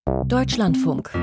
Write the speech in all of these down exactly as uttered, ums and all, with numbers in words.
Deutschlandfunk.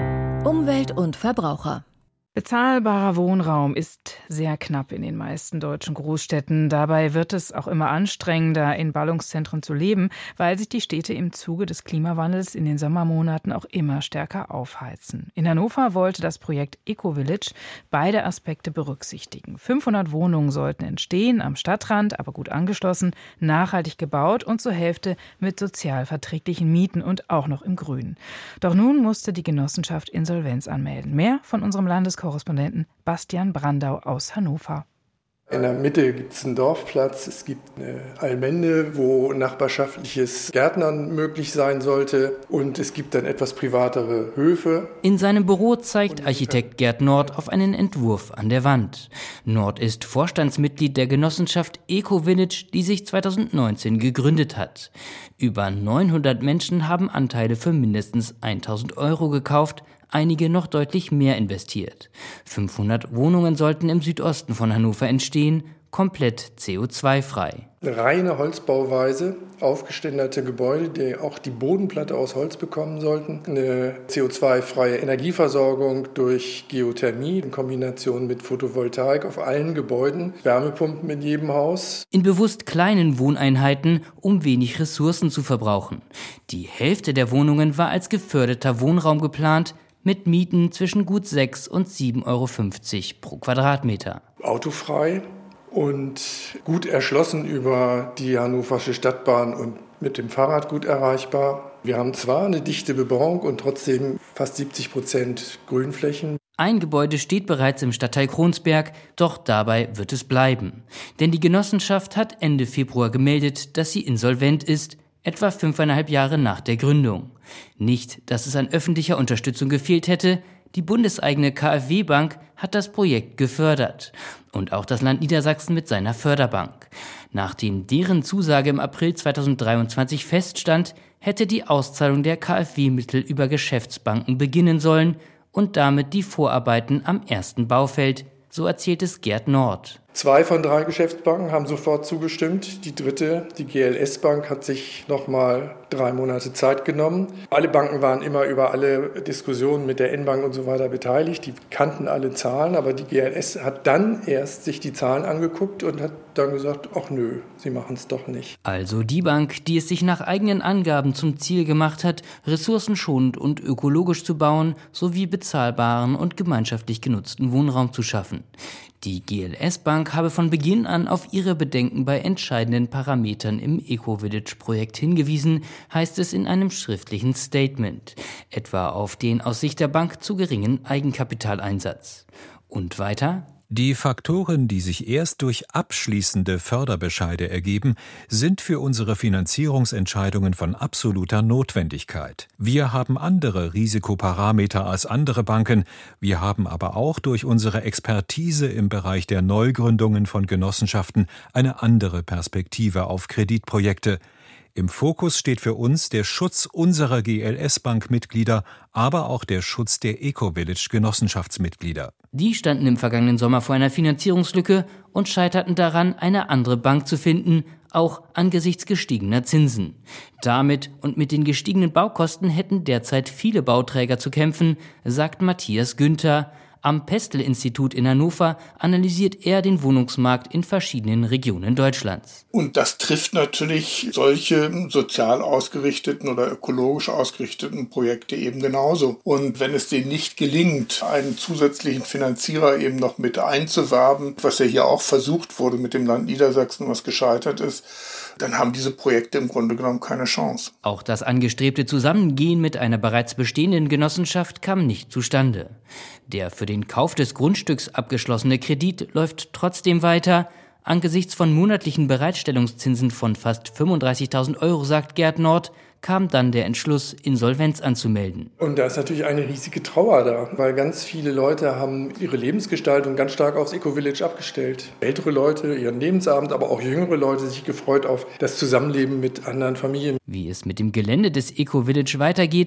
Umwelt und Verbraucher. Bezahlbarer Wohnraum ist sehr knapp in den meisten deutschen Großstädten. Dabei wird es auch immer anstrengender, in Ballungszentren zu leben, weil sich die Städte im Zuge des Klimawandels in den Sommermonaten auch immer stärker aufheizen. In Hannover wollte das Projekt Eco-Village beide Aspekte berücksichtigen. fünfhundert Wohnungen sollten entstehen, am Stadtrand, aber gut angeschlossen, nachhaltig gebaut und zur Hälfte mit sozialverträglichen Mieten und auch noch im Grünen. Doch nun musste die Genossenschaft Insolvenz anmelden. Mehr von unserem Landeskorrespondenten Bastian Brandau aus Hannover. In der Mitte gibt es einen Dorfplatz, es gibt eine Allmende, wo nachbarschaftliches Gärtnern möglich sein sollte, und es gibt dann etwas privatere Höfe. In seinem Büro zeigt Architekt Gerd Nord auf einen Entwurf an der Wand. Nord ist Vorstandsmitglied der Genossenschaft Eco-Village, die sich zweitausendneunzehn gegründet hat. Über neunhundert Menschen haben Anteile für mindestens tausend Euro gekauft, einige noch deutlich mehr investiert. fünfhundert Wohnungen sollten im Südosten von Hannover entstehen, komplett C O zwei frei. Eine reine Holzbauweise, aufgeständerte Gebäude, die auch die Bodenplatte aus Holz bekommen sollten. Eine C O zwei freie Energieversorgung durch Geothermie in Kombination mit Photovoltaik auf allen Gebäuden, Wärmepumpen in jedem Haus. In bewusst kleinen Wohneinheiten, um wenig Ressourcen zu verbrauchen. Die Hälfte der Wohnungen war als geförderter Wohnraum geplant, mit Mieten zwischen gut sechs und sieben Euro fünfzig pro Quadratmeter. Autofrei und gut erschlossen über die Hannoversche Stadtbahn und mit dem Fahrrad gut erreichbar. Wir haben zwar eine dichte Bebauung und trotzdem fast siebzig Prozent Grünflächen. Ein Gebäude steht bereits im Stadtteil Kronsberg, doch dabei wird es bleiben. Denn die Genossenschaft hat Ende Februar gemeldet, dass sie insolvent ist, etwa fünfeinhalb Jahre nach der Gründung. Nicht, dass es an öffentlicher Unterstützung gefehlt hätte, die bundeseigene K f W-Bank hat das Projekt gefördert. Und auch das Land Niedersachsen mit seiner Förderbank. Nachdem deren Zusage im April zweitausenddreiundzwanzig feststand, hätte die Auszahlung der K f W-Mittel über Geschäftsbanken beginnen sollen und damit die Vorarbeiten am ersten Baufeld, so erzählt es Gerd Nord. Zwei von drei Geschäftsbanken haben sofort zugestimmt. Die dritte, die G L S-Bank, hat sich nochmal drei Monate Zeit genommen. Alle Banken waren immer über alle Diskussionen mit der N-Bank und so weiter beteiligt. Die kannten alle Zahlen, aber die G L S hat dann erst sich die Zahlen angeguckt und hat dann gesagt, ach nö, sie machen es doch nicht. Also die Bank, die es sich nach eigenen Angaben zum Ziel gemacht hat, ressourcenschonend und ökologisch zu bauen, sowie bezahlbaren und gemeinschaftlich genutzten Wohnraum zu schaffen. Die G L S-Bank habe von Beginn an auf ihre Bedenken bei entscheidenden Parametern im Eco-Village-Projekt hingewiesen, heißt es in einem schriftlichen Statement, etwa auf den aus Sicht der Bank zu geringen Eigenkapitaleinsatz. Und weiter: Die Faktoren, die sich erst durch abschließende Förderbescheide ergeben, sind für unsere Finanzierungsentscheidungen von absoluter Notwendigkeit. Wir haben andere Risikoparameter als andere Banken, wir haben aber auch durch unsere Expertise im Bereich der Neugründungen von Genossenschaften eine andere Perspektive auf Kreditprojekte. Im Fokus steht für uns der Schutz unserer G L S-Bank-Mitglieder, aber auch der Schutz der Eco-Village-Genossenschaftsmitglieder. Die standen im vergangenen Sommer vor einer Finanzierungslücke und scheiterten daran, eine andere Bank zu finden, auch angesichts gestiegener Zinsen. Damit und mit den gestiegenen Baukosten hätten derzeit viele Bauträger zu kämpfen, sagt Matthias Günther. Am Pestel-Institut in Hannover analysiert er den Wohnungsmarkt in verschiedenen Regionen Deutschlands. Und das trifft natürlich solche sozial ausgerichteten oder ökologisch ausgerichteten Projekte eben genauso. Und wenn es denen nicht gelingt, einen zusätzlichen Finanzierer eben noch mit einzuwerben, was ja hier auch versucht wurde mit dem Land Niedersachsen, was gescheitert ist, dann haben diese Projekte im Grunde genommen keine Chance. Auch das angestrebte Zusammengehen mit einer bereits bestehenden Genossenschaft kam nicht zustande. Der für den Kauf des Grundstücks abgeschlossene Kredit läuft trotzdem weiter. Angesichts von monatlichen Bereitstellungszinsen von fast fünfunddreißigtausend Euro, sagt Gerd Nord, kam dann der Entschluss, Insolvenz anzumelden. Und da ist natürlich eine riesige Trauer da, weil ganz viele Leute haben ihre Lebensgestaltung ganz stark aufs Eco-Village abgestellt. Ältere Leute, ihren Lebensabend, aber auch jüngere Leute sich gefreut auf das Zusammenleben mit anderen Familien. Wie es mit dem Gelände des Eco-Village weitergeht,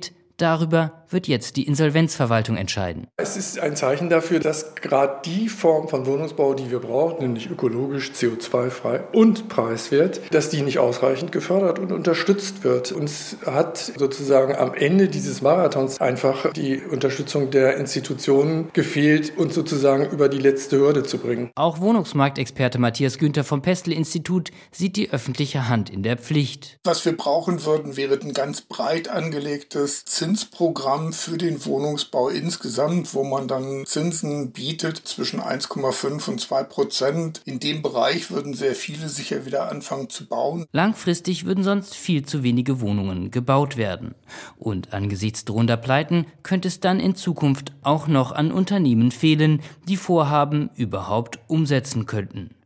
Darüber wird jetzt die Insolvenzverwaltung entscheiden. Es ist ein Zeichen dafür, dass gerade die Form von Wohnungsbau, die wir brauchen, nämlich ökologisch, C O zwei frei und preiswert, dass die nicht ausreichend gefördert und unterstützt wird. Uns hat sozusagen am Ende dieses Marathons einfach die Unterstützung der Institutionen gefehlt, uns sozusagen über die letzte Hürde zu bringen. Auch Wohnungsmarktexperte Matthias Günther vom Pestel-Institut sieht die öffentliche Hand in der Pflicht. Was wir brauchen würden, wäre ein ganz breit angelegtes Zinsprogramm für den Wohnungsbau insgesamt, wo man dann Zinsen bietet zwischen eins Komma fünf und zwei Prozent. In dem Bereich würden sehr viele sicher wieder anfangen zu bauen. Langfristig würden sonst viel zu wenige Wohnungen gebaut werden. Und angesichts drohender Pleiten könnte es dann in Zukunft auch noch an Unternehmen fehlen, die Vorhaben überhaupt umsetzen könnten.